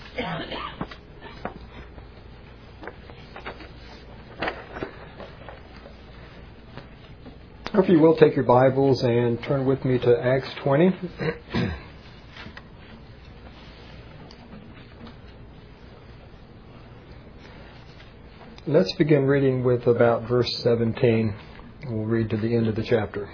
If you will, take your Bibles and turn with me to Acts 20. Let's begin reading with about verse 17. We'll read to the end of the chapter.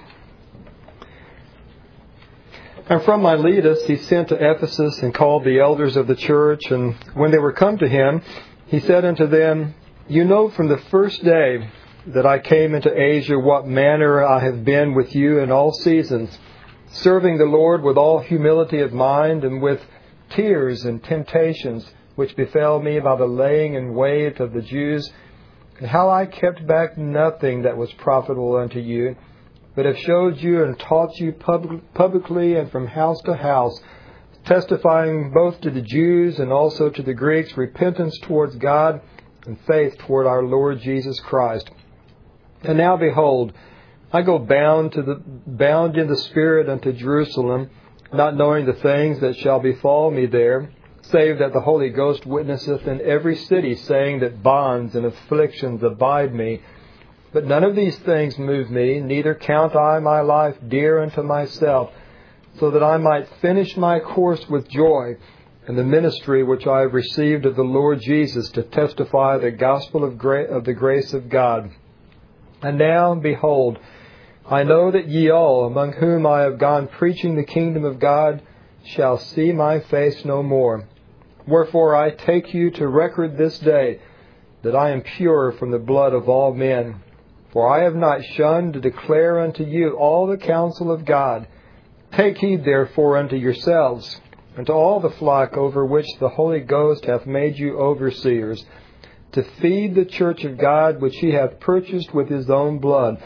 And from Miletus he sent to Ephesus and called the elders of the church. And when they were come to him, he said unto them, You know from the first day that I came into Asia what manner I have been with you in all seasons, serving the Lord with all humility of mind and with tears and temptations which befell me by the laying in wait of the Jews, and how I kept back nothing that was profitable unto you, but have showed you and taught you publicly and from house to house, testifying both to the Jews and also to the Greeks repentance towards God and faith toward our Lord Jesus Christ. And now behold, I go bound in the Spirit unto Jerusalem, not knowing the things that shall befall me there, save that the Holy Ghost witnesseth in every city, saying that bonds and afflictions abide me. But none of these things move me, neither count I my life dear unto myself, so that I might finish my course with joy, and the ministry which I have received of the Lord Jesus, to testify the gospel of the grace of God. And now, behold, I know that ye all, among whom I have gone preaching the kingdom of God, shall see my face no more. Wherefore I take you to record this day, that I am pure from the blood of all men. For I have not shunned to declare unto you all the counsel of God. Take heed therefore unto yourselves, and to all the flock over which the Holy Ghost hath made you overseers, to feed the church of God which he hath purchased with his own blood.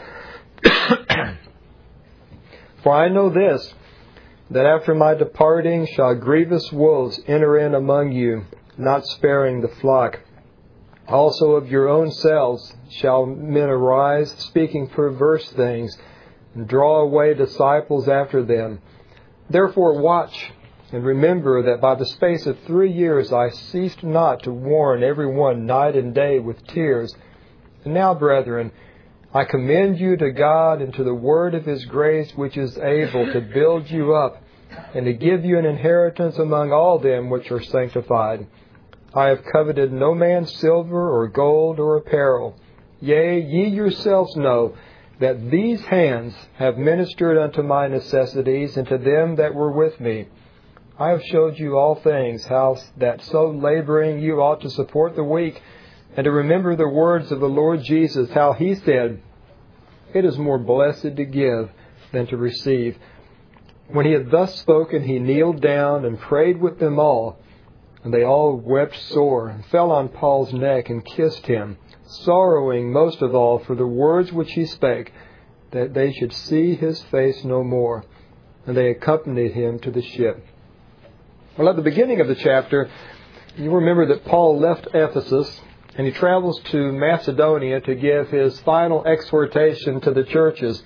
For I know this, that after my departing shall grievous wolves enter in among you, not sparing the flock. Also of your own selves shall men arise, speaking perverse things, and draw away disciples after them. Therefore watch, and remember that by the space of 3 years I ceased not to warn every one night and day with tears. And now, brethren, I commend you to God and to the word of his grace, which is able to build you up, and to give you an inheritance among all them which are sanctified. I have coveted no man's silver or gold or apparel. Yea, ye yourselves know that these hands have ministered unto my necessities, and to them that were with me. I have showed you all things, how that so laboring you ought to support the weak, and to remember the words of the Lord Jesus, how he said, It is more blessed to give than to receive. When he had thus spoken, he kneeled down and prayed with them all. And they all wept sore, and fell on Paul's neck and kissed him, sorrowing most of all for the words which he spake, that they should see his face no more. And they accompanied him to the ship. Well, at the beginning of the chapter, you remember that Paul left Ephesus, and he travels to Macedonia to give his final exhortation to the churches.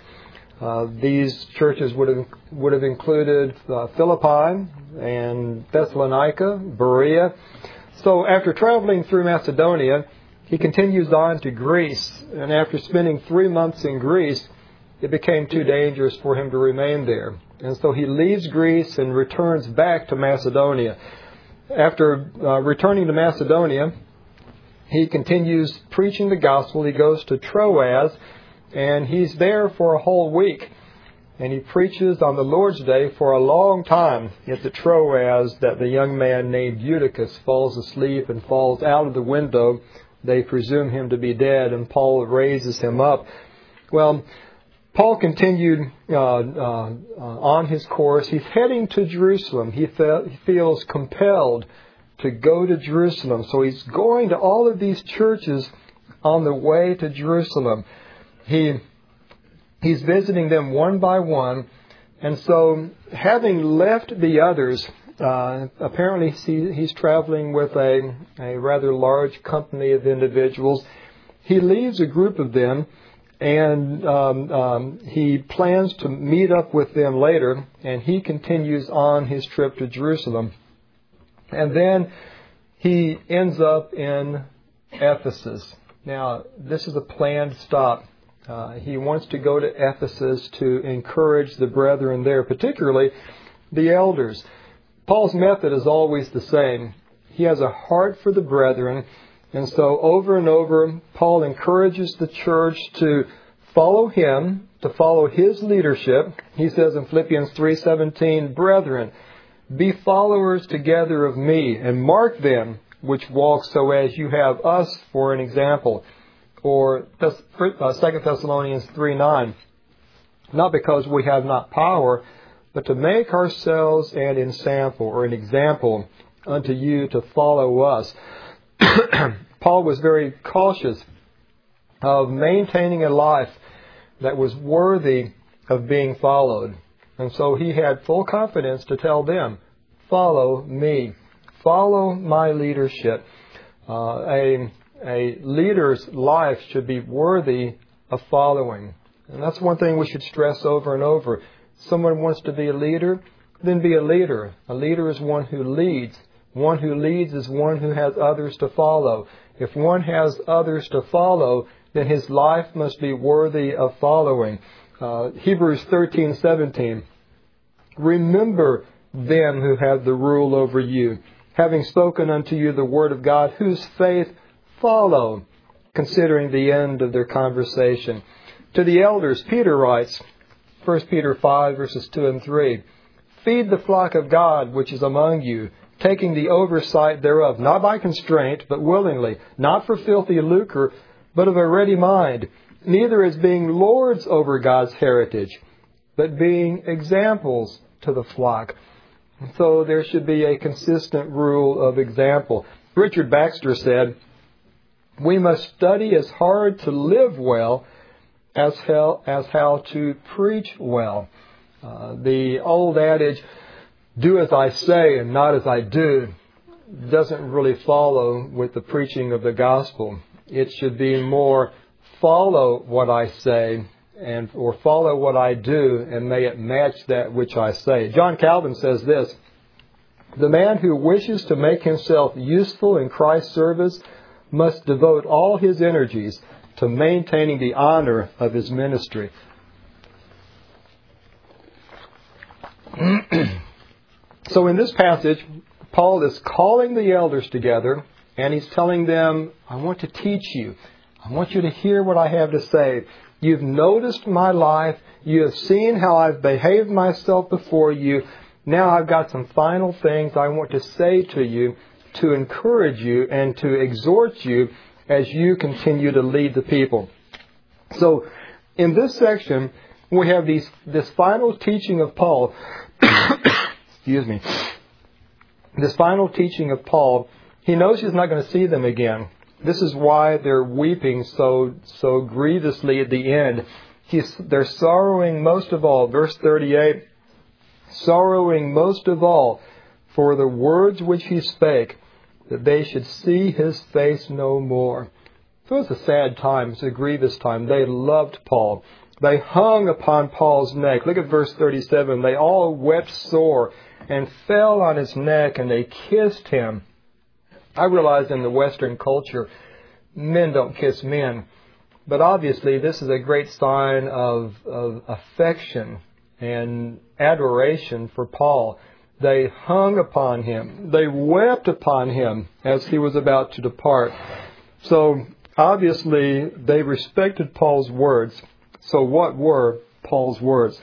These churches would have included Philippi and Thessalonica, Berea. So after traveling through Macedonia, he continues on to Greece. And after spending 3 months in Greece, it became too dangerous for him to remain there. And so he leaves Greece and returns back to Macedonia. After returning to Macedonia, he continues preaching the gospel. He goes to Troas, and he's there for a whole week. And he preaches on the Lord's Day for a long time. It's at Troas that the young man named Eutychus falls asleep and falls out of the window. They presume him to be dead, and Paul raises him up. Well, Paul continued on his course. He's heading to Jerusalem. He feels compelled to go to Jerusalem. So he's going to all of these churches on the way to Jerusalem. He's visiting them one by one. And so, having left the others, apparently he's traveling with a rather large company of individuals. He leaves a group of them, and he plans to meet up with them later, and he continues on his trip to Jerusalem. And then he ends up in Ephesus. Now, this is a planned stop. He wants to go to Ephesus to encourage the brethren there, particularly the elders. Paul's method is always the same. He has a heart for the brethren, and so over and over, Paul encourages the church to follow him, to follow his leadership. He says in Philippians 3:17, "Brethren, be followers together of me, and mark them which walk so as you have us for an example." Or 2 Thessalonians 3:9, "Not because we have not power, but to make ourselves an ensample," or an example, "unto you to follow us." Paul was very cautious of maintaining a life that was worthy of being followed. And so he had full confidence to tell them, "Follow me. Follow my leadership." A leader's life should be worthy of following. And that's one thing we should stress over and over. Someone wants to be a leader, then be a leader. A leader is one who leads. One who leads is one who has others to follow. If one has others to follow, then his life must be worthy of following. Hebrews 13:17, "Remember them who have the rule over you, having spoken unto you the word of God, whose faith follow, considering the end of their conversation." To the elders, Peter writes, 1 Peter 5, verses 2 and 3, "Feed the flock of God which is among you, taking the oversight thereof, not by constraint, but willingly, not for filthy lucre, but of a ready mind, neither as being lords over God's heritage, but being examples to the flock." So there should be a consistent rule of example. Richard Baxter said, "We must study as hard to live well as how to preach well." The old adage, "do as I say and not as I do," doesn't really follow with the preaching of the gospel. It should be more, follow what I say or follow what I do, and may it match that which I say. John Calvin says this, "The man who wishes to make himself useful in Christ's service must devote all his energies to maintaining the honor of his ministry." So in this passage, Paul is calling the elders together, and he's telling them, "I want to teach you. I want you to hear what I have to say. You've noticed my life. You have seen how I've behaved myself before you. Now I've got some final things I want to say to you to encourage you and to exhort you as you continue to lead the people." So in this section, we have this final teaching of Paul. Excuse me. This final teaching of Paul. He knows he's not going to see them again. This is why they're weeping so grievously at the end. They're sorrowing most of all. Verse 38, "Sorrowing most of all for the words which he spake, that they should see his face no more." So it's a sad time. It's a grievous time. They loved Paul. They hung upon Paul's neck. Look at verse 37. "They all wept sore and fell on his neck, and they kissed him." I realize in the Western culture, men don't kiss men. But obviously, this is a great sign of affection and adoration for Paul. They hung upon him. They wept upon him as he was about to depart. So, obviously, they respected Paul's words. So what were Paul's words?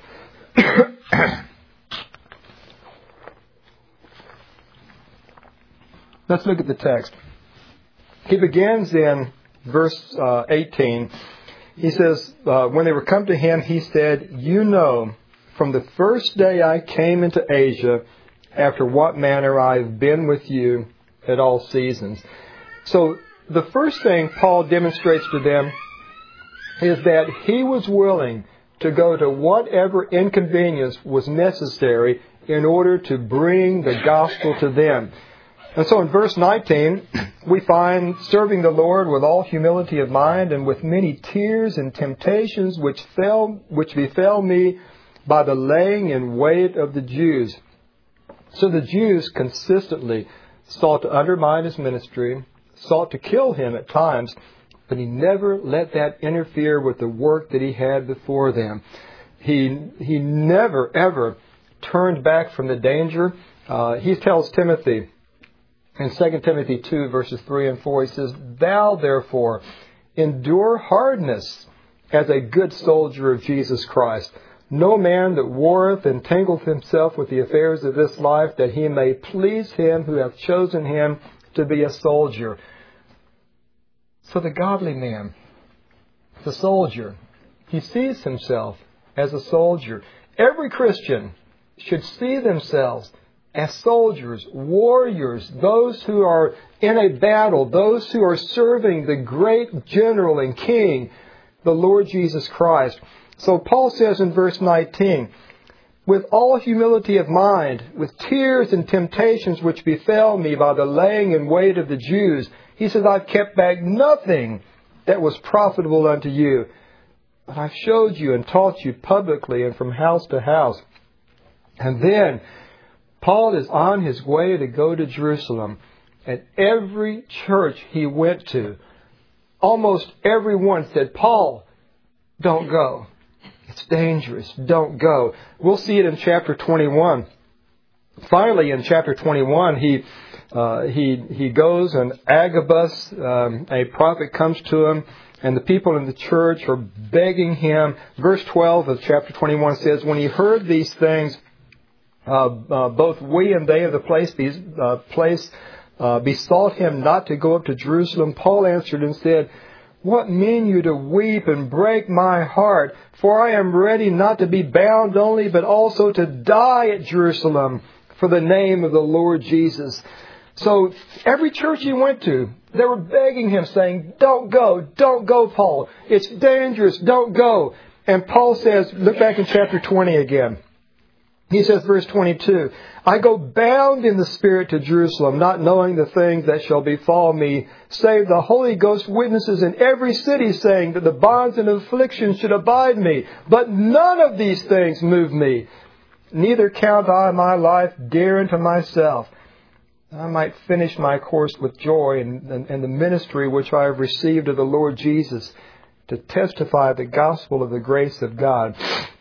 Let's look at the text. He begins in verse 18. He says, when they were come to him, he said, "You know, from the first day I came into Asia, after what manner I have been with you at all seasons." So the first thing Paul demonstrates to them is that he was willing to go to whatever inconvenience was necessary in order to bring the gospel to them. And so in verse 19, we find serving the Lord with all humility of mind and with many tears and temptations which befell me by the laying in wait of the Jews. So the Jews consistently sought to undermine his ministry, sought to kill him at times, but he never let that interfere with the work that he had before them. He never, ever turned back from the danger. He tells Timothy in 2 Timothy 2, verses 3 and 4, he says, "Thou, therefore, endure hardness as a good soldier of Jesus Christ. No man that warreth entangleth himself with the affairs of this life, that he may please him who hath chosen him to be a soldier." So the godly man, the soldier, he sees himself as a soldier. Every Christian should see themselves as soldiers, warriors, those who are in a battle, those who are serving the great general and king, the Lord Jesus Christ. So Paul says in verse 19, "With all humility of mind, with tears and temptations which befell me by the laying in wait of the Jews," he says, "I've kept back nothing that was profitable unto you, but I've showed you and taught you publicly and from house to house." And then Paul is on his way to go to Jerusalem, and every church he went to, almost everyone said, "Paul, don't go. It's dangerous. Don't go." We'll see it in chapter 21. Finally, in chapter 21, he goes, and Agabus, a prophet, comes to him, and the people in the church are begging him. Verse 12 of chapter 21 says, "When he heard these things, both we and they of the place besought him not to go up to Jerusalem. Paul answered and said, What mean you to weep and break my heart? For I am ready not to be bound only, but also to die at Jerusalem for the name of the Lord Jesus." So every church he went to, they were begging him, saying, don't go, Paul. It's dangerous, don't go. And Paul says, look back in chapter 20 again. He says, verse 22, "I go bound in the Spirit to Jerusalem, not knowing the things that shall befall me, save the Holy Ghost witnesses in every city, saying that the bonds and afflictions should abide me. But none of these things move me. Neither count I my life dear unto myself, that I might finish my course with joy and the ministry which I have received of the Lord Jesus, to testify the gospel of the grace of God."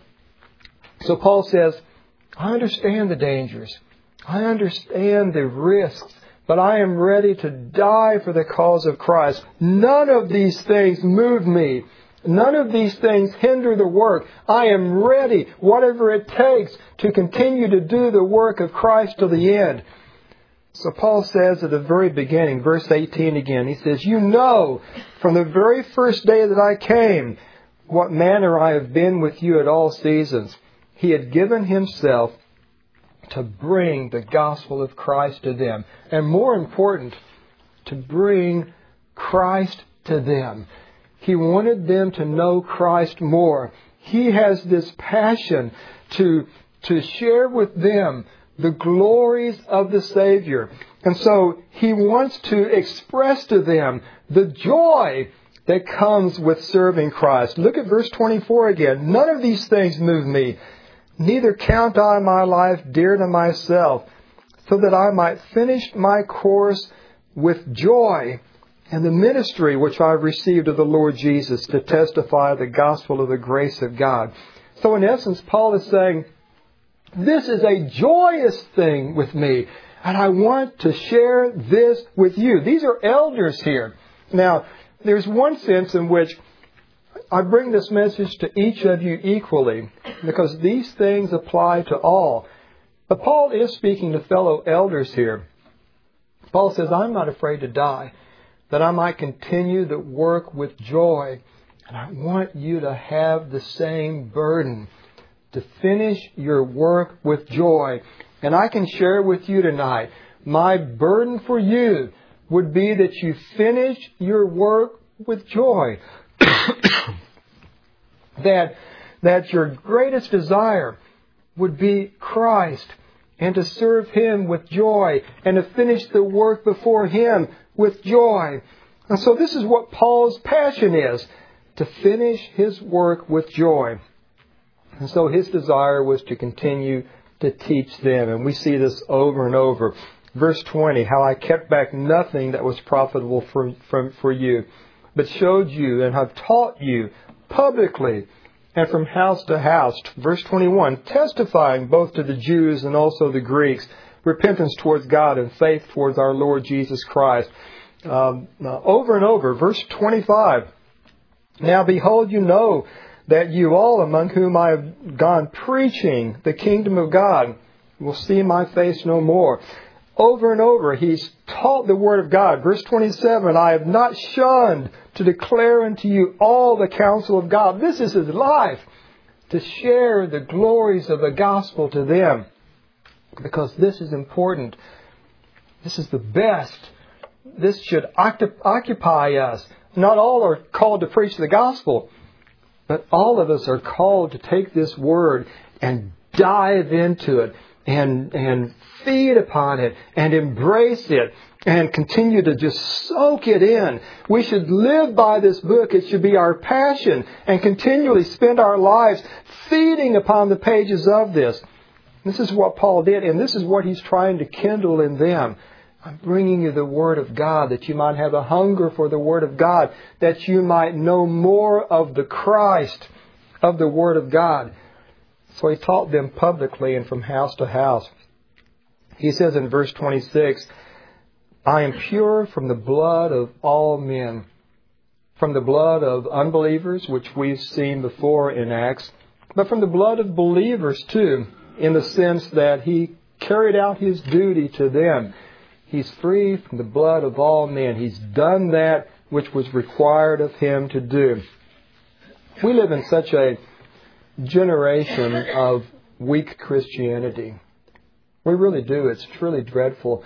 So Paul says, I understand the dangers. I understand the risks, but I am ready to die for the cause of Christ. None of these things move me. None of these things hinder the work. I am ready, whatever it takes, to continue to do the work of Christ to the end. So Paul says at the very beginning, verse 18 again, he says, "You know from the very first day that I came what manner I have been with you at all seasons." He had given himself to bring the gospel of Christ to them. And more important, to bring Christ to them. He wanted them to know Christ more. He has this passion to share with them the glories of the Savior. And so he wants to express to them the joy that comes with serving Christ. Look at verse 24 again. "None of these things move me. Neither count I my life dear to myself, so that I might finish my course with joy and the ministry which I have received of the Lord Jesus, to testify the gospel of the grace of God." So in essence, Paul is saying, this is a joyous thing with me, and I want to share this with you. These are elders here. Now, there's one sense in which I bring this message to each of you equally, because these things apply to all. But Paul is speaking to fellow elders here. Paul says, I'm not afraid to die, that I might continue the work with joy. And I want you to have the same burden, to finish your work with joy. And I can share with you tonight, my burden for you would be that you finish your work with joy. that your greatest desire would be Christ, and to serve Him with joy, and to finish the work before Him with joy. And so this is what Paul's passion is, to finish his work with joy. And so his desire was to continue to teach them. And we see this over and over. Verse 20, how I kept back nothing that was profitable for you, but showed you and have taught you publicly and from house to house. Verse 21, testifying both to the Jews and also the Greeks, repentance towards God and faith towards our Lord Jesus Christ. Over and over. Verse 25, now behold, you know that you all among whom I have gone preaching the kingdom of God will see my face no more. Over and over, he's taught the Word of God. Verse 27, I have not shunned to declare unto you all the counsel of God. This is his life, to share the glories of the gospel to them. Because this is important. This is the best. This should occupy us. Not all are called to preach the gospel, but all of us are called to take this Word and dive into it and feed upon it and embrace it and continue to just soak it in. We should live by this book. It should be our passion and continually spend our lives feeding upon the pages of this. This is what Paul did, and this is what he's trying to kindle in them. I'm bringing you the Word of God, that you might have a hunger for the Word of God, that you might know more of the Christ of the Word of God. So he taught them publicly and from house to house. He says in verse 26, I am pure from the blood of all men, from the blood of unbelievers, which we've seen before in Acts, but from the blood of believers too, in the sense that he carried out his duty to them. He's free from the blood of all men. He's done that which was required of him to do. We live in such a generation of weak Christianity. We really do. It's truly dreadful.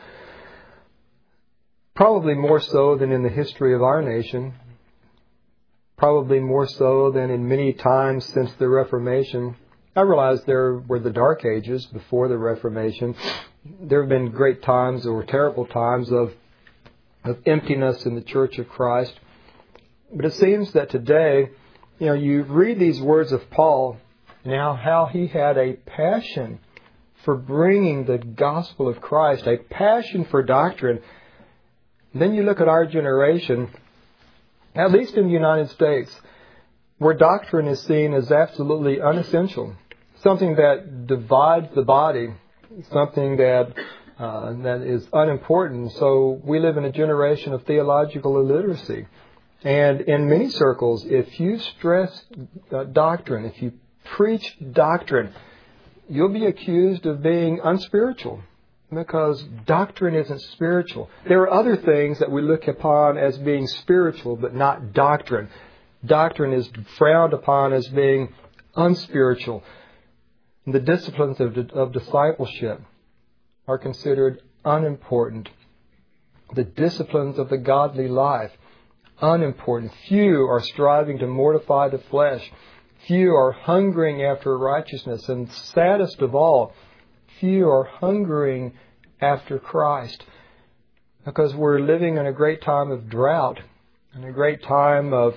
Probably more so than in the history of our nation. Probably more so than in many times since the Reformation. I realize there were the Dark Ages before the Reformation. There have been great times or terrible times of emptiness in the Church of Christ. But it seems that today, you read these words of Paul, now how he had a passion for bringing the gospel of Christ, a passion for doctrine. And then you look at our generation, at least in the United States, where doctrine is seen as absolutely unessential, something that divides the body, something that is unimportant. So we live in a generation of theological illiteracy. And in many circles, if you stress doctrine, if you preach doctrine, you'll be accused of being unspiritual, because doctrine isn't spiritual. There are other things that we look upon as being spiritual, but not doctrine. Doctrine is frowned upon as being unspiritual. The disciplines of discipleship are considered unimportant. The disciplines of the godly life, unimportant. Few are striving to mortify the flesh. Few are hungering after righteousness. And saddest of all, few are hungering after Christ. Because we're living in a great time of drought, and a great time of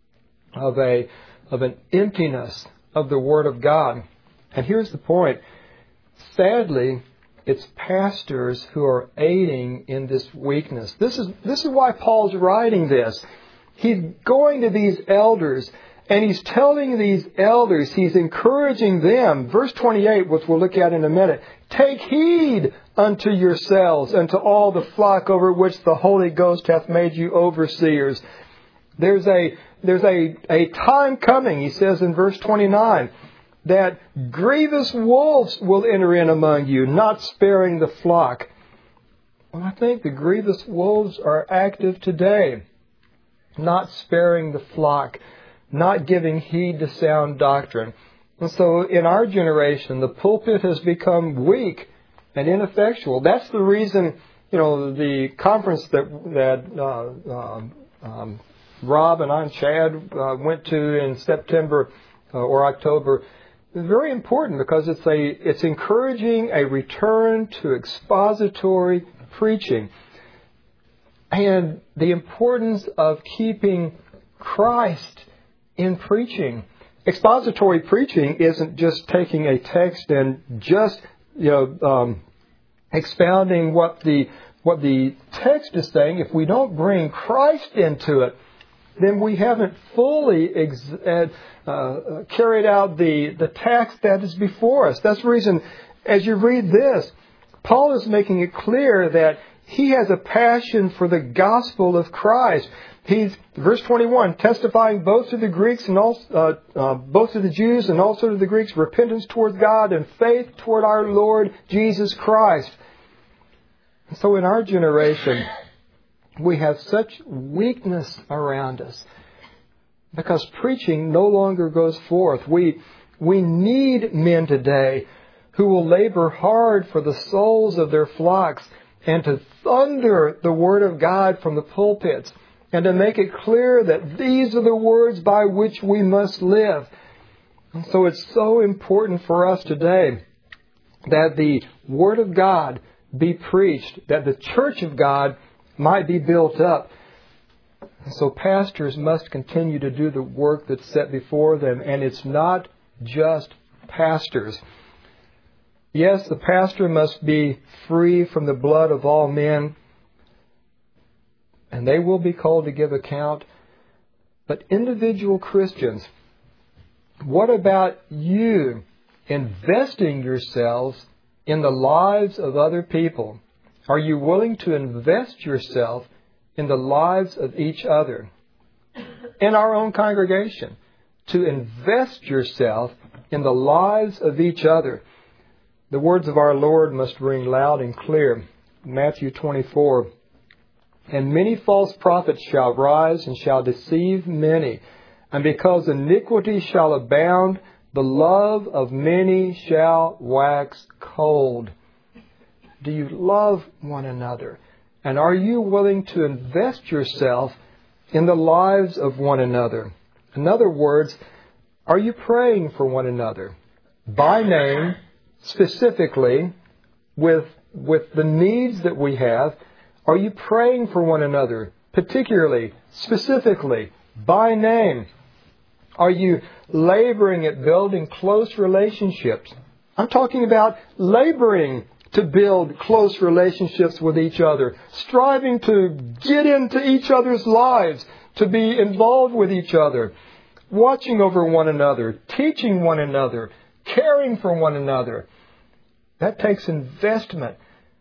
an emptiness of the Word of God. And here's the point. Sadly, it's pastors who are aiding in this weakness. This is why Paul's writing this. He's going to these elders, and he's telling these elders, he's encouraging them. Verse 28, which we'll look at in a minute. Take heed unto yourselves and to all the flock over which the Holy Ghost hath made you overseers. There's a time coming, he says in verse 29, that grievous wolves will enter in among you, not sparing the flock. Well, I think the grievous wolves are active today, not sparing the flock, not giving heed to sound doctrine. And so in our generation, the pulpit has become weak and ineffectual. That's the reason, the conference that Rob and I and Chad went to in September or October is very important, because it's encouraging a return to expository preaching and the importance of keeping Christ in preaching. Expository preaching isn't just taking a text and just expounding what the text is saying. If we don't bring Christ into it, then we haven't fully carried out the task that is before us. That's the reason, as you read this, Paul is making it clear that he has a passion for the gospel of Christ. He's, verse 21, testifying both to the Greeks and also, both to the Jews and also to the Greeks, repentance toward God and faith toward our Lord Jesus Christ. So in our generation, we have such weakness around us because preaching no longer goes forth. We need men today who will labor hard for the souls of their flocks and to thunder the Word of God from the pulpits and to make it clear that these are the words by which we must live. And so it's so important for us today that the Word of God be preached, that the church of God might be built up. And so pastors must continue to do the work that's set before them. And it's not just pastors. Yes, the pastor must be free from the blood of all men. And they will be called to give account. But individual Christians, what about you investing yourselves in the lives of other people? Are you willing to invest yourself in the lives of each other? In our own congregation, to invest yourself in the lives of each other. The words of our Lord must ring loud and clear. Matthew 24. And many false prophets shall rise and shall deceive many. And because iniquity shall abound, the love of many shall wax cold. Do you love one another? And are you willing to invest yourself in the lives of one another? In other words, are you praying for one another? By name, specifically, with the needs that we have. Are you praying for one another? Particularly, specifically, by name. Are you laboring at building close relationships? I'm talking about laboring to build close relationships with each other, striving to get into each other's lives, to be involved with each other, watching over one another, teaching one another, caring for one another. That takes investment,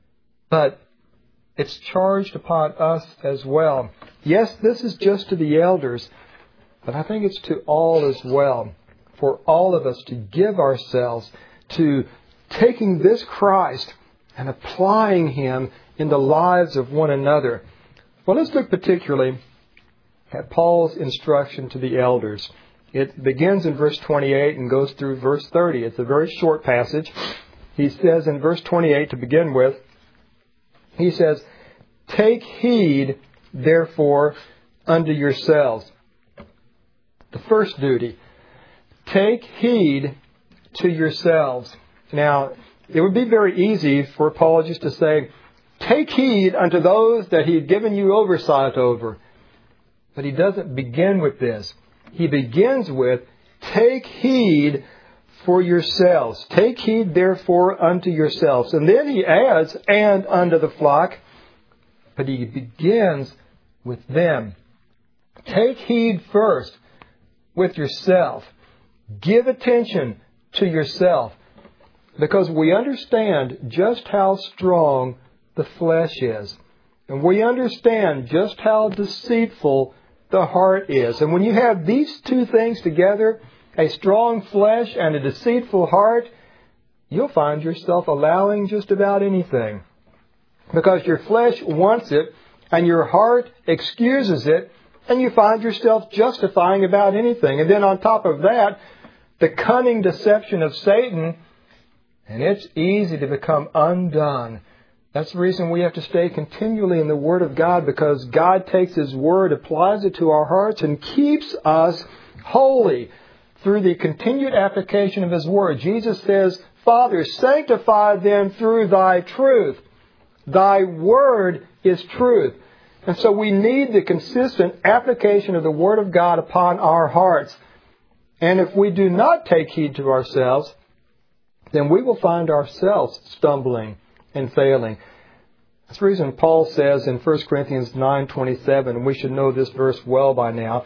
but it's charged upon us as well. Yes, this is just to the elders, but I think it's to all as well, for all of us to give ourselves to taking this Christ and applying Him in the lives of one another. Well, let's look particularly at Paul's instruction to the elders. It begins in verse 28 and goes through verse 30. It's a very short passage. He says in verse 28 to begin with, he says, "Take heed, therefore, unto yourselves." The first duty, take heed to yourselves. Now, it would be very easy for Paul just to say, take heed unto those that he had given you oversight over. But he doesn't begin with this. He begins with, take heed for yourselves. Take heed, therefore, unto yourselves. And then he adds, and unto the flock. But he begins with them. Take heed first with yourself. Give attention to yourself. Because we understand just how strong the flesh is. And we understand just how deceitful the heart is. And when you have these two things together, a strong flesh and a deceitful heart, you'll find yourself allowing just about anything. Because your flesh wants it, and your heart excuses it, and you find yourself justifying about anything. And then on top of that, the cunning deception of Satan, and it's easy to become undone. That's the reason we have to stay continually in the Word of God, because God takes His Word, applies it to our hearts, and keeps us holy through the continued application of His Word. Jesus says, Father, sanctify them through Thy truth. Thy Word is truth. And so we need the consistent application of the Word of God upon our hearts. And if we do not take heed to ourselves, then we will find ourselves stumbling and failing. That's the reason Paul says in 1 Corinthians 9:27, and we should know this verse well by now.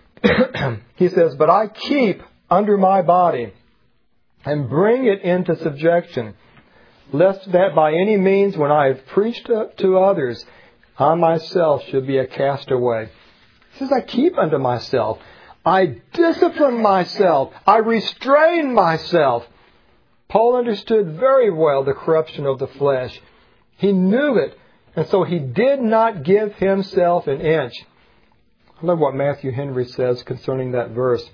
He says, "But I keep under my body and bring it into subjection, lest that by any means when I have preached to others, I myself should be a castaway." He says, I keep unto myself. I discipline myself. I restrain myself. Paul understood very well the corruption of the flesh. He knew it, and so he did not give himself an inch. I love what Matthew Henry says concerning that verse.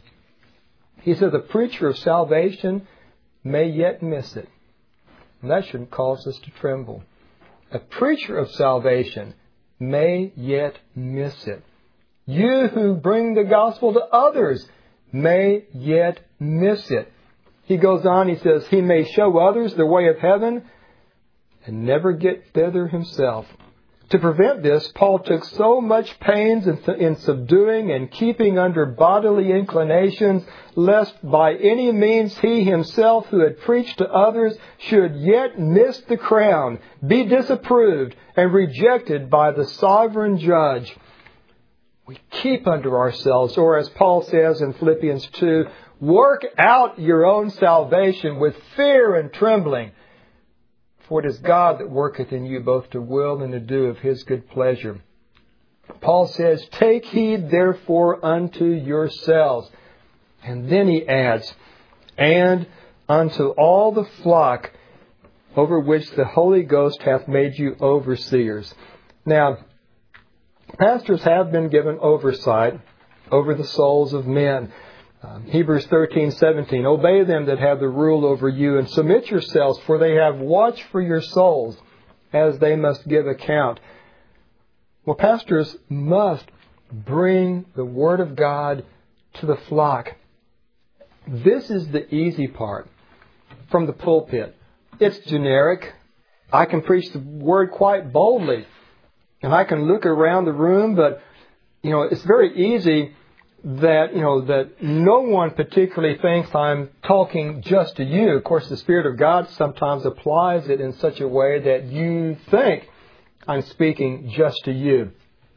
He says, "The preacher of salvation may yet miss it." And that shouldn't cause us to tremble. A preacher of salvation may yet miss it. You who bring the gospel to others may yet miss it. He goes on, he says, he may show others the way of heaven and never get thither himself. To prevent this, Paul took so much pains in subduing and keeping under bodily inclinations, lest by any means he himself who had preached to others should yet miss the crown, be disapproved and rejected by the sovereign judge. We keep under ourselves, or as Paul says in Philippians 2, work out your own salvation with fear and trembling. For it is God that worketh in you both to will and to do of His good pleasure. Paul says, take heed therefore unto yourselves. And then he adds, and unto all the flock over which the Holy Ghost hath made you overseers. Now, pastors have been given oversight over the souls of men. Hebrews 13:17, obey them that have the rule over you, and submit yourselves, for they have watch for your souls, as they must give account. Well, pastors must bring the Word of God to the flock. This is the easy part from the pulpit. It's generic. I can preach the Word quite boldly, and I can look around the room, but, it's very easy that no one particularly thinks I'm talking just to you. Of course, the Spirit of God sometimes applies it in such a way that you think I'm speaking just to you.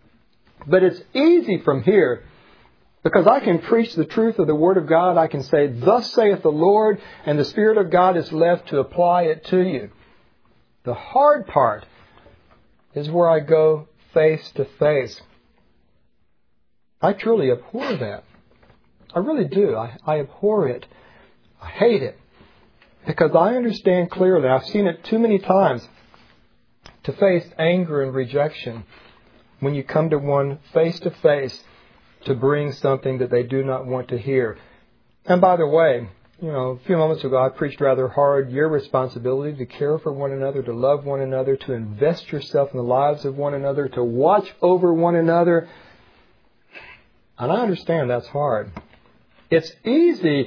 But it's easy from here because I can preach the truth of the Word of God. I can say, thus saith the Lord, and the Spirit of God is left to apply it to you. The hard part is where I go face to face. I truly abhor that. I really do. I abhor it. I hate it. Because I understand clearly, I've seen it too many times, to face anger and rejection when you come to one face to face to bring something that they do not want to hear. And by the way, a few moments ago I preached rather hard your responsibility to care for one another, to love one another, to invest yourself in the lives of one another, to watch over one another. And I understand that's hard. It's easy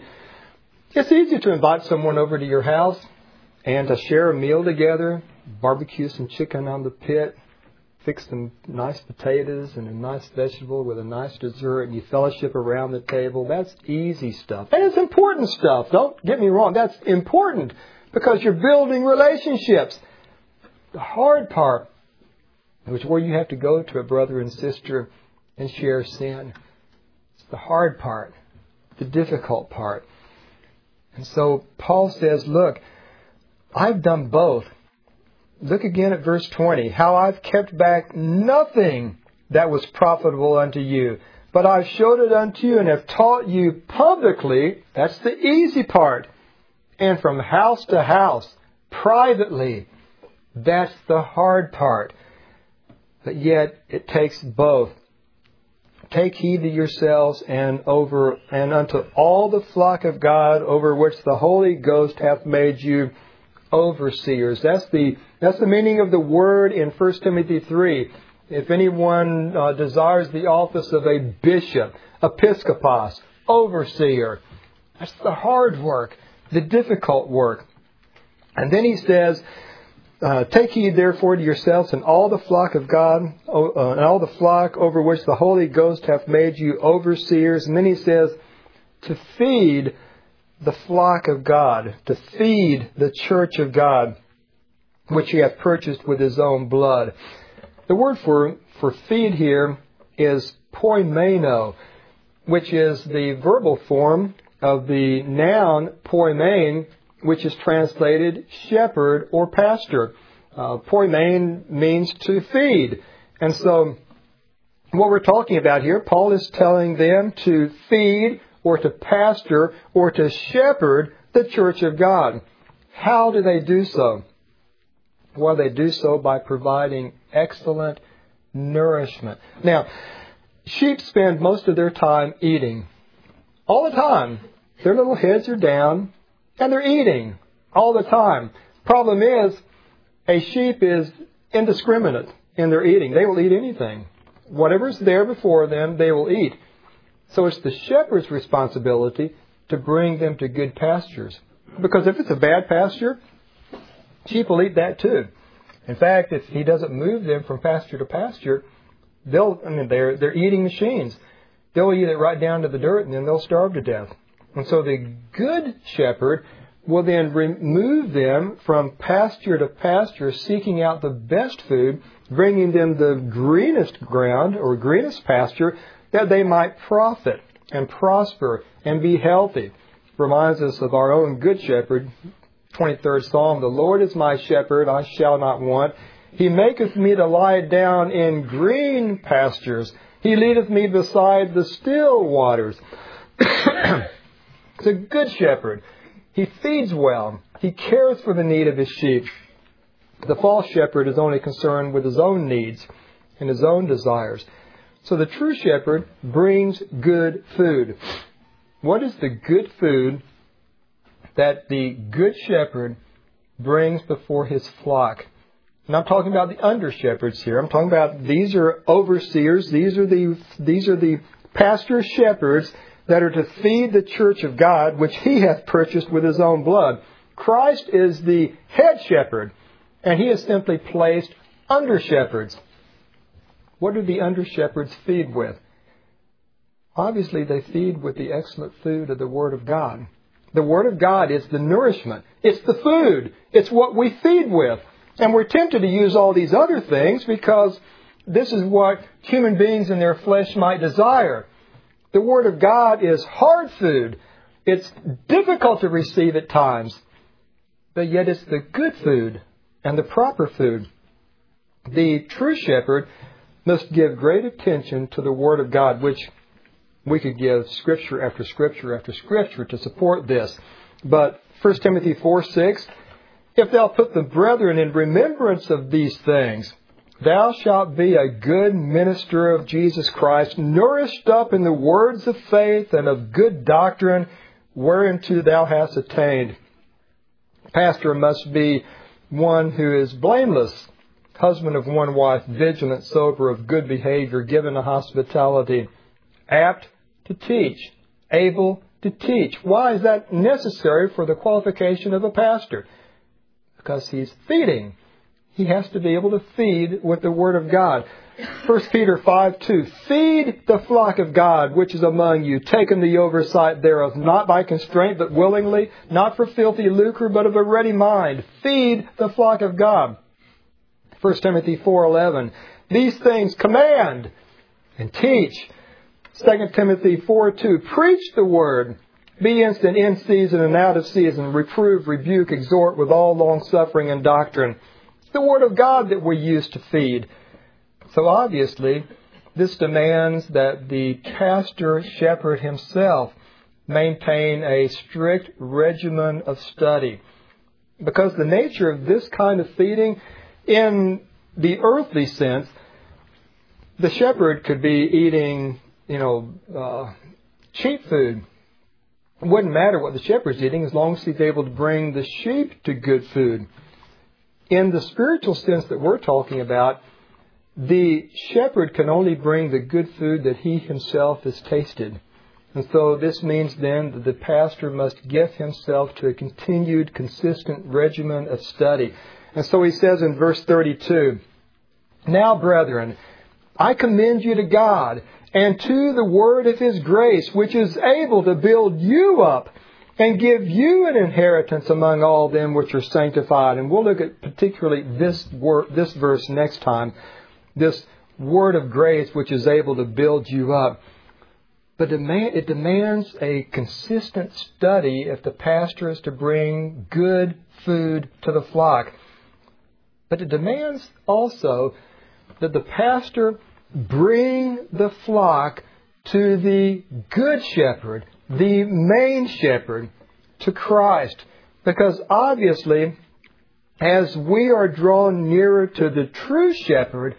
to invite someone over to your house and to share a meal together, barbecue some chicken on the pit, fix some nice potatoes and a nice vegetable with a nice dessert, and you fellowship around the table. That's easy stuff. And it's important stuff. Don't get me wrong. That's important because you're building relationships. The hard part is where you have to go to a brother and sister and share sin. The hard part, the difficult part. And so Paul says, look, I've done both. Look again at verse 20. How I've kept back nothing that was profitable unto you, but I've showed it unto you and have taught you publicly. That's the easy part. And from house to house, privately. That's the hard part. But yet it takes both. Take heed to yourselves and unto all the flock of God over which the Holy Ghost hath made you overseers. That's the meaning of the word in 1 Timothy 3. If anyone desires the office of a bishop, episkopos, overseer, that's the hard work, the difficult work. And then he says, take heed therefore to yourselves and all the flock of God, and all the flock over which the Holy Ghost hath made you overseers. And then he says, to feed the flock of God, to feed the church of God. which he hath purchased with his own blood. The word for feed here is poimeno, which is the verbal form of the noun poimen, which is translated shepherd or pastor. Poimen means to feed. And so what we're talking about here, Paul is telling them to feed or to pastor or to shepherd the church of God. How do they do so? Well, they do so by providing excellent nourishment. Now, sheep spend most of their time eating. All the time. Their little heads are down and they're eating all the time. Problem is, a sheep is indiscriminate in their eating. They will eat anything. Whatever's there before them, they will eat. So it's the shepherd's responsibility to bring them to good pastures. Because if it's a bad pasture, sheep will eat that too. In fact, if he doesn't move them from pasture to pasture, they're eating machines. They'll eat it right down to the dirt and then they'll starve to death. And so the good shepherd will then remove them from pasture to pasture, seeking out the best food, bringing them the greenest ground or greenest pasture, that they might profit and prosper and be healthy. Reminds us of our own good shepherd, 23rd Psalm, the Lord is my shepherd, I shall not want. He maketh me to lie down in green pastures. He leadeth me beside the still waters. It's a good shepherd. He feeds well. He cares for the need of his sheep. The false shepherd is only concerned with his own needs and his own desires. So the true shepherd brings good food. What is the good food that the good shepherd brings before his flock? And I'm talking about the under shepherds here. I'm talking about these are overseers. These are the pastor shepherds that are to feed the church of God, which he hath purchased with his own blood. Christ is the head shepherd, and he is simply placed under shepherds. What do the under shepherds feed with? Obviously, they feed with the excellent food of the Word of God. The Word of God is the nourishment. It's the food. It's what we feed with. And we're tempted to use all these other things because this is what human beings in their flesh might desire. The Word of God is hard food. It's difficult to receive at times. But yet it's the good food and the proper food. The true shepherd must give great attention to the Word of God, which we could give Scripture after Scripture after Scripture to support this. But 1 Timothy 4:6, if thou put the brethren in remembrance of these things, thou shalt be a good minister of Jesus Christ, nourished up in the words of faith and of good doctrine, whereunto thou hast attained. Pastor must be one who is blameless, husband of one wife, vigilant, sober, of good behavior, given to hospitality, apt to teach, able to teach. Why is that necessary for the qualification of a pastor? Because he's feeding. He has to be able to feed with the Word of God. 1 Peter 5:2, feed the flock of God which is among you, taking the oversight thereof, not by constraint, but willingly, not for filthy lucre, but of a ready mind. Feed the flock of God. 1 Timothy 4:11, these things command and teach. 2 Timothy 4:2, preach the Word. Be instant in season and out of season. Reprove, rebuke, exhort with all long-suffering and doctrine. It's the Word of God that we use to feed. So obviously, this demands that the pastor shepherd himself maintain a strict regimen of study. Because the nature of this kind of feeding, in the earthly sense, the shepherd could be eating, cheap food. It wouldn't matter what the shepherd's eating as long as he's able to bring the sheep to good food. In the spiritual sense that we're talking about, the shepherd can only bring the good food that he himself has tasted. And so this means then that the pastor must give himself to a continued, consistent regimen of study. And so he says in verse 32, now, brethren, I commend you to God and to the word of His grace, which is able to build you up and give you an inheritance among all them which are sanctified. And we'll look at particularly this verse next time, this word of grace which is able to build you up. But it demands a consistent study if the pastor is to bring good food to the flock. But it demands also that the pastor bring the flock to the good shepherd, the main shepherd, to Christ. Because obviously, as we are drawn nearer to the true shepherd,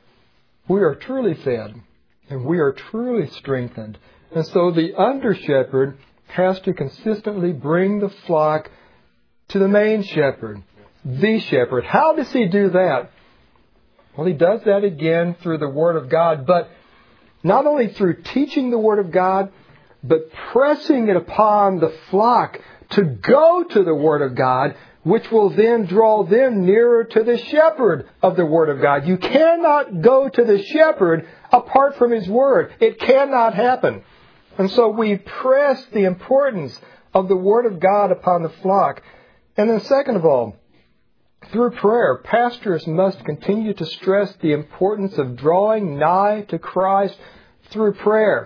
we are truly fed and we are truly strengthened. And so the under shepherd has to consistently bring the flock to the main shepherd, the shepherd. How does he do that? Well, he does that again through the Word of God, but not only through teaching the Word of God, but pressing it upon the flock to go to the Word of God, which will then draw them nearer to the shepherd of the Word of God. You cannot go to the shepherd apart from His Word. It cannot happen. And so we press the importance of the Word of God upon the flock. And then second of all, through prayer, pastors must continue to stress the importance of drawing nigh to Christ through prayer.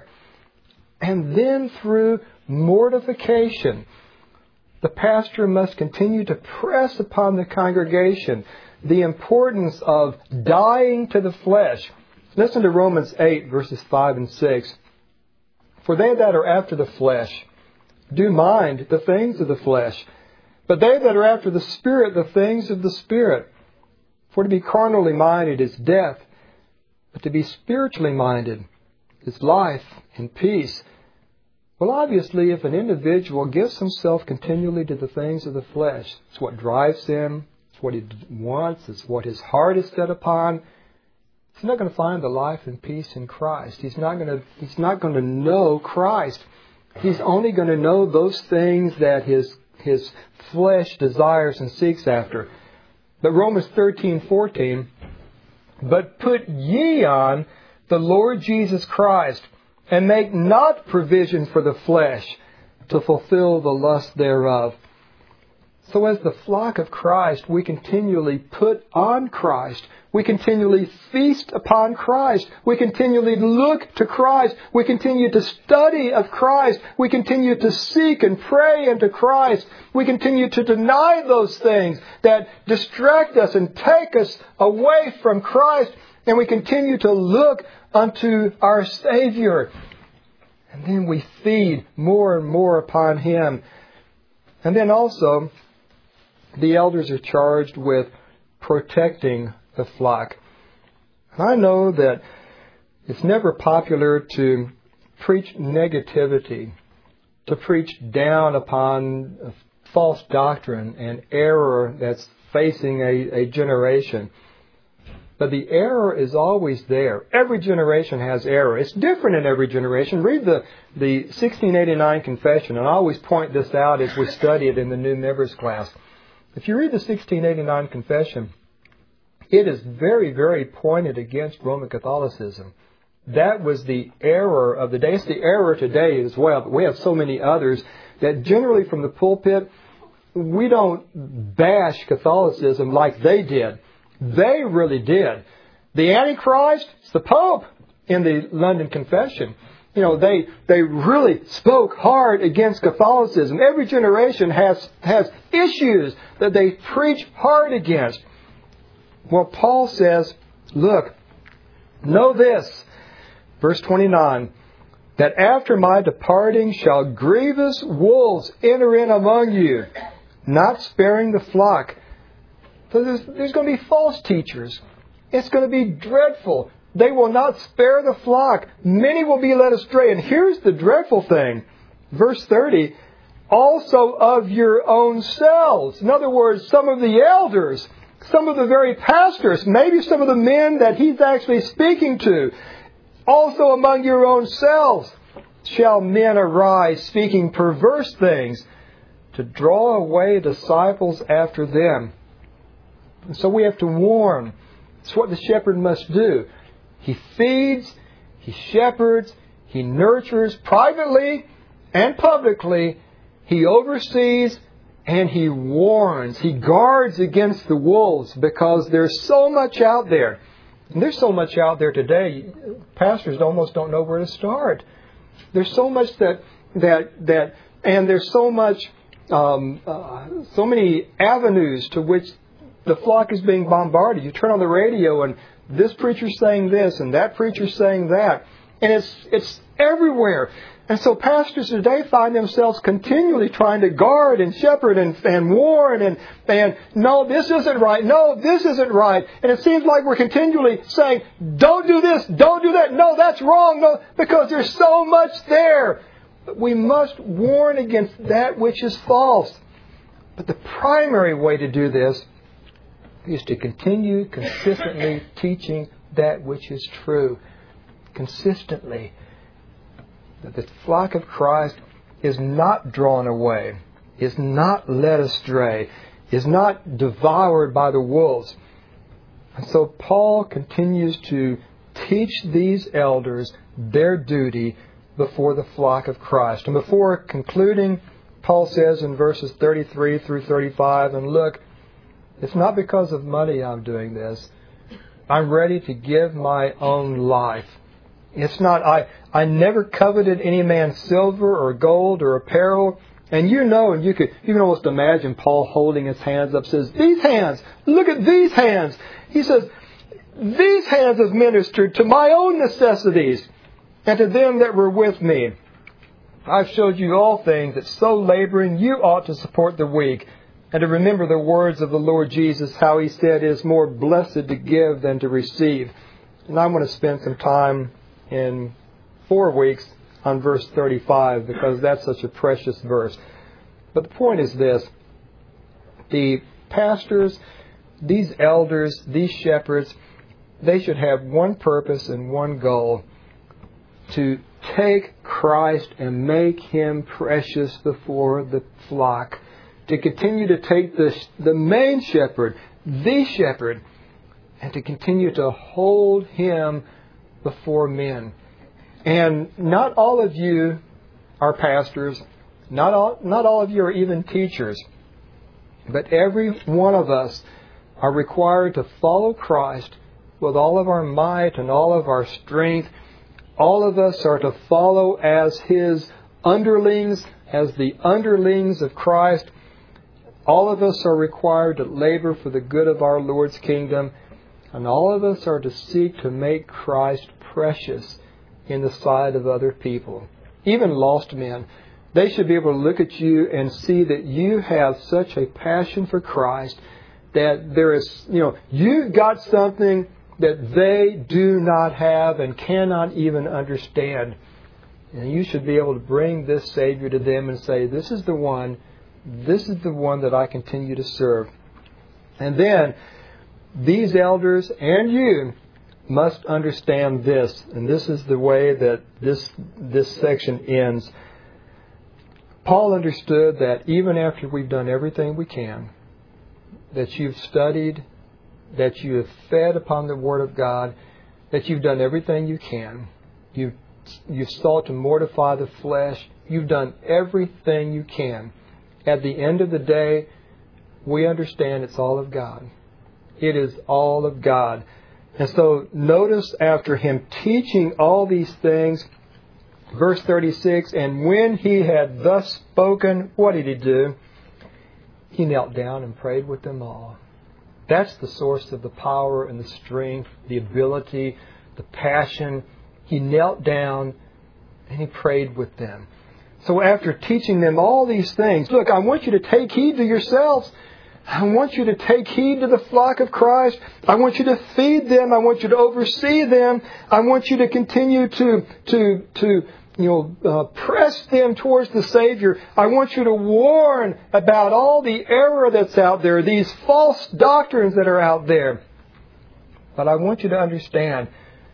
And then through mortification, the pastor must continue to press upon the congregation the importance of dying to the flesh. Listen to Romans 8, verses 5 and 6. For they that are after the flesh do mind the things of the flesh, but they that are after the Spirit, the things of the Spirit. For to be carnally minded is death, but to be spiritually minded is life and peace. Well, obviously, if an individual gives himself continually to the things of the flesh, it's what drives him, it's what he wants, it's what his heart is set upon, he's not going to find the life and peace in Christ. He's not going to know Christ. He's only going to know those things that his flesh desires and seeks after. But Romans 13:14, but put ye on the Lord Jesus Christ, and make not provision for the flesh to fulfill the lust thereof. So as the flock of Christ, we continually put on Christ. We continually feast upon Christ. We continually look to Christ. We continue to study of Christ. We continue to seek and pray unto Christ. We continue to deny those things that distract us and take us away from Christ. And we continue to look unto our Savior. And then we feed more and more upon Him. And then also, the elders are charged with protecting the flock. And I know that it's never popular to preach negativity, to preach down upon false doctrine and error that's facing a generation. But the error is always there. Every generation has error. It's different in every generation. Read the 1689 Confession, and I always point this out as we study it in the new members class. If you read the 1689 Confession, it is very, very pointed against Roman Catholicism. That was the error of the day. It's the error today as well, but we have so many others that generally from the pulpit, we don't bash Catholicism like they did. They really did. The Antichrist, it's the Pope in the London Confession. You know, they really spoke hard against Catholicism. Every generation has issues that they preach hard against. Well, Paul says, look, know this, verse 29, that after my departing shall grievous wolves enter in among you, not sparing the flock. So there's going to be false teachers. It's going to be dreadful. They will not spare the flock. Many will be led astray. And here's the dreadful thing. Verse 30, also of your own selves. In other words, some of the elders, some of the very pastors, maybe some of the men that he's actually speaking to, also among your own selves shall men arise, speaking perverse things, to draw away disciples after them. And so we have to warn. It's what the shepherd must do. He feeds, he shepherds, he nurtures privately and publicly. He oversees and he warns. He guards against the wolves because there's so much out there. And there's so much out there today, pastors almost don't know where to start. There's so much and there's so much, so many avenues to which the flock is being bombarded. You turn on the radio and this preacher's saying this and that preacher's saying that. And it's everywhere. And so pastors today find themselves continually trying to guard and shepherd and warn and no, this isn't right. No, this isn't right. And it seems like we're continually saying, don't do this, don't do that. No, that's wrong. No, because there's so much there. But we must warn against that which is false. But the primary way to do this is to continue consistently teaching that which is true. Consistently. That the flock of Christ is not drawn away, is not led astray, is not devoured by the wolves. And so Paul continues to teach these elders their duty before the flock of Christ. And before concluding, Paul says in verses 33 through 35, and look, it's not because of money I'm doing this. I'm ready to give my own life. It's not, I never coveted any man's silver or gold or apparel. And you can almost imagine Paul holding his hands up, says, these hands, look at these hands. He says, these hands have ministered to my own necessities and to them that were with me. I've showed you all things that so laboring you ought to support the weak and to remember the words of the Lord Jesus, how He said it is more blessed to give than to receive. And I want to spend some time in 4 weeks on verse 35 because that's such a precious verse. But the point is this. The pastors, these elders, these shepherds, they should have one purpose and one goal: to take Christ and make Him precious before the flock. To continue to take the main shepherd, the shepherd, and to continue to hold Him before men. And not all of you are pastors. Not all of you are even teachers. But every one of us are required to follow Christ with all of our might and all of our strength. All of us are to follow as His underlings, as the underlings of Christ. All of us are required to labor for the good of our Lord's kingdom. And all of us are to seek to make Christ precious in the sight of other people. Even lost men. They should be able to look at you and see that you have such a passion for Christ that there is, you've got something that they do not have and cannot even understand. And you should be able to bring this Savior to them and say, this is the one that I continue to serve. And then these elders and you must understand this. And this is the way that this section ends. Paul understood that even after we've done everything we can, that you've studied, that you have fed upon the Word of God, that you've done everything you can. You've sought to mortify the flesh. You've done everything you can. At the end of the day, we understand it's all of God. It is all of God. And so notice after him teaching all these things, verse 36, and when he had thus spoken, what did he do? He knelt down and prayed with them all. That's the source of the power and the strength, the ability, the passion. He knelt down and he prayed with them. So after teaching them all these things, look, I want you to take heed to yourselves. I want you to take heed to the flock of Christ. I want you to feed them. I want you to oversee them. I want you to continue to press them towards the Savior. I want you to warn about all the error that's out there, these false doctrines that are out there. But I want you to understand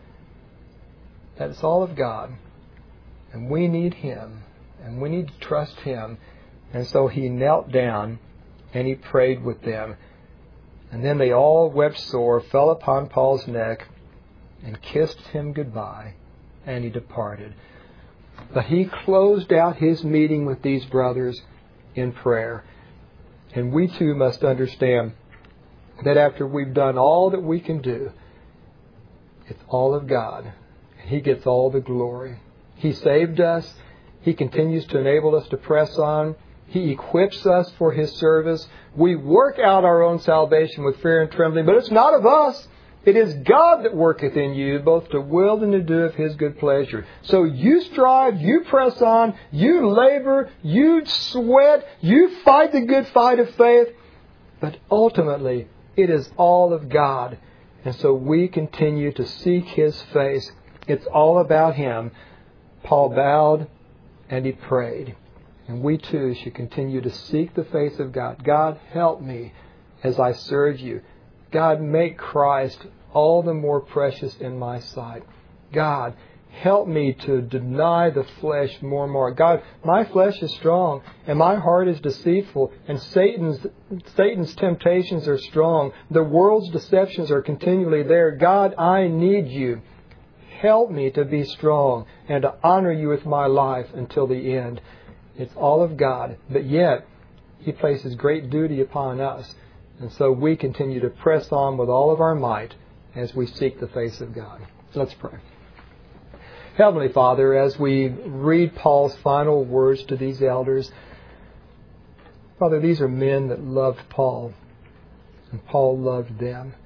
that it's all of God. And we need Him. And we need to trust Him. And so he knelt down and he prayed with them. And then they all wept sore, fell upon Paul's neck, and kissed him goodbye. And he departed. But he closed out his meeting with these brothers in prayer. And we too must understand that after we've done all that we can do, it's all of God. He gets all the glory. He saved us. He continues to enable us to press on. He equips us for His service. We work out our own salvation with fear and trembling, but it's not of us. It is God that worketh in you, both to will and to do of His good pleasure. So you strive, you press on, you labor, you sweat, you fight the good fight of faith. But ultimately, it is all of God. And so we continue to seek His face. It's all about Him. Paul bowed and he prayed. And we too should continue to seek the face of God. God, help me as I serve you. God, make Christ all the more precious in my sight. God, help me to deny the flesh more and more. God, my flesh is strong and my heart is deceitful, and Satan's temptations are strong. The world's deceptions are continually there. God, I need you. Help me to be strong and to honor you with my life until the end. It's all of God, but yet He places great duty upon us. And so we continue to press on with all of our might as we seek the face of God. Let's pray. Heavenly Father, as we read Paul's final words to these elders, Father, these are men that loved Paul, and Paul loved them.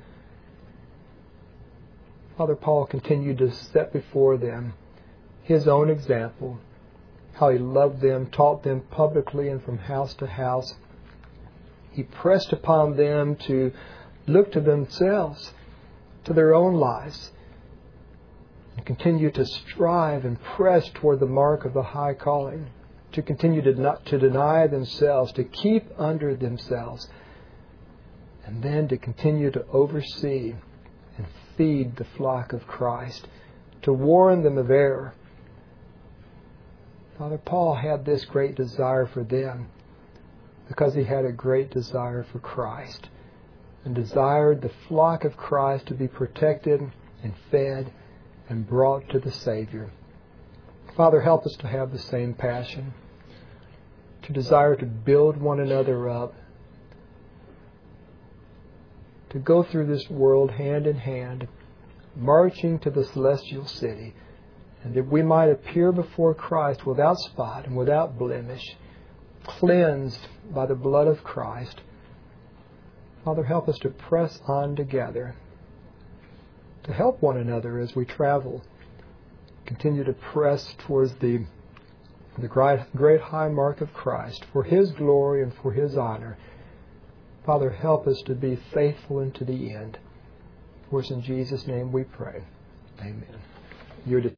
Father, Paul continued to set before them his own example, how he loved them, taught them publicly and from house to house. He pressed upon them to look to themselves, to their own lives, and continue to strive and press toward the mark of the high calling, to continue to deny themselves, to keep under themselves, and then to continue to oversee and feed the flock of Christ, to warn them of error. Father, Paul had this great desire for them because he had a great desire for Christ and desired the flock of Christ to be protected and fed and brought to the Savior. Father, help us to have the same passion, to desire to build one another up, to go through this world hand in hand, marching to the celestial city, and that we might appear before Christ without spot and without blemish, cleansed by the blood of Christ. Father, help us to press on together, to help one another as we travel, continue to press towards the great high mark of Christ for His glory and for His honor. Father, help us to be faithful unto the end. For it's in Jesus' name we pray. Amen.